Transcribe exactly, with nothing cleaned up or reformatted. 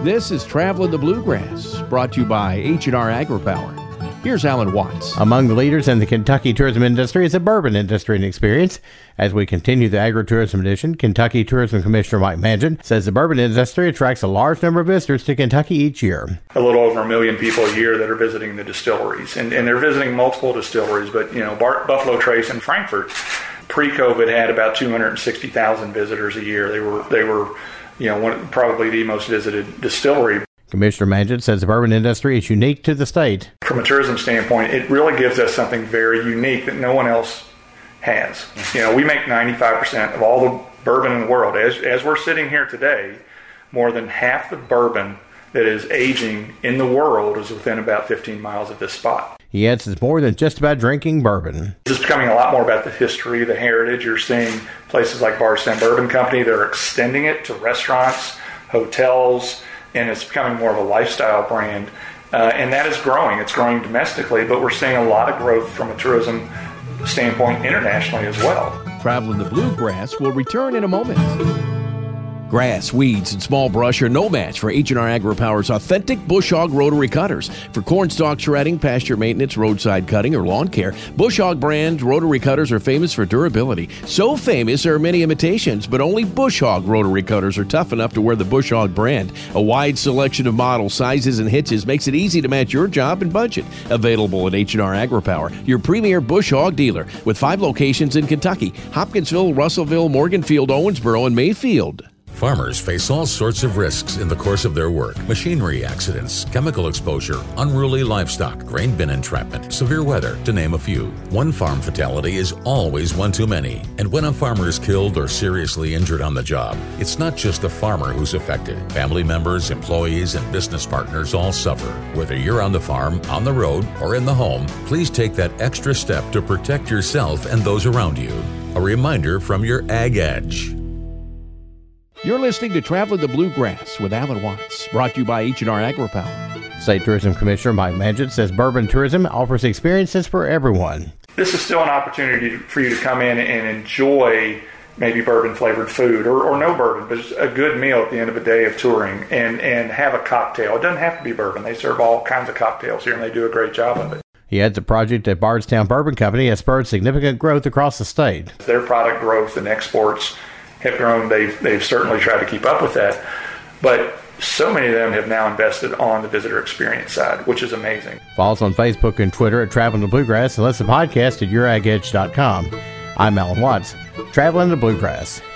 This is Traveling the Bluegrass, brought to you by H and R AgriPower. Here's Alan Watts. Among the leaders in the Kentucky tourism industry is the bourbon industry and experience. As we continue the agritourism edition, Kentucky Tourism Commissioner Mike Manchin says the bourbon industry attracts a large number of visitors to Kentucky each year. A little over a million people a year that are visiting the distilleries, and, and they're visiting multiple distilleries. But you know, Bar- Buffalo Trace in Frankfort, pre-COVID, had about two hundred sixty thousand visitors a year. They were they were, you know, one, probably the most visited distillery. Commissioner Manchin says the bourbon industry is unique to the state. From a tourism standpoint, it really gives us something very unique that no one else has. You know, we make ninety-five percent of all the bourbon in the world. As, as we're sitting here today, more than half the bourbon that is aging in the world is within about fifteen miles of this spot. He adds it's more than just about drinking bourbon. It's becoming a lot more about the history, the heritage. You're seeing places like Bardstown Bourbon Company, they're extending it to restaurants, hotels, and it's becoming more of a lifestyle brand. Uh, and that is growing. It's growing domestically, but we're seeing a lot of growth from a tourism standpoint internationally as well. Traveling the Bluegrass will return in a moment. Grass, weeds, and small brush are no match for H and R AgriPower's authentic Bush Hog rotary cutters. For corn stalk shredding, pasture maintenance, roadside cutting, or lawn care, Bush Hog brand rotary cutters are famous for durability. So famous there are many imitations, but only Bush Hog rotary cutters are tough enough to wear the Bush Hog brand. A wide selection of models, sizes, and hitches makes it easy to match your job and budget. Available at H and R AgriPower, your premier Bush Hog dealer, with five locations in Kentucky: Hopkinsville, Russellville, Morganfield, Owensboro, and Mayfield. Farmers face all sorts of risks in the course of their work. Machinery accidents, chemical exposure, unruly livestock, grain bin entrapment, severe weather, to name a few. One farm fatality is always one too many. And when a farmer is killed or seriously injured on the job, it's not just the farmer who's affected. Family members, employees, and business partners all suffer. Whether you're on the farm, on the road, or in the home, please take that extra step to protect yourself and those around you. A reminder from your Ag Edge. You're listening to Traveling the Bluegrass with Alan Watts, brought to you by H and R AgriPower. State Tourism Commissioner Mike Manchin says bourbon tourism offers experiences for everyone. This is still an opportunity for you to come in and enjoy maybe bourbon-flavored food or, or no bourbon, but just a good meal at the end of a day of touring and, and have a cocktail. It doesn't have to be bourbon. They serve all kinds of cocktails here, and they do a great job of it. He adds the project at Bardstown Bourbon Company has spurred significant growth across the state. Their product growth and exports have grown. They've, they've certainly tried to keep up with that. But so many of them have now invested on the visitor experience side, which is amazing. Follow us on Facebook and Twitter at Traveling the Bluegrass and listen to the podcast at your ag edge dot com. I'm Alan Watts, Traveling the Bluegrass.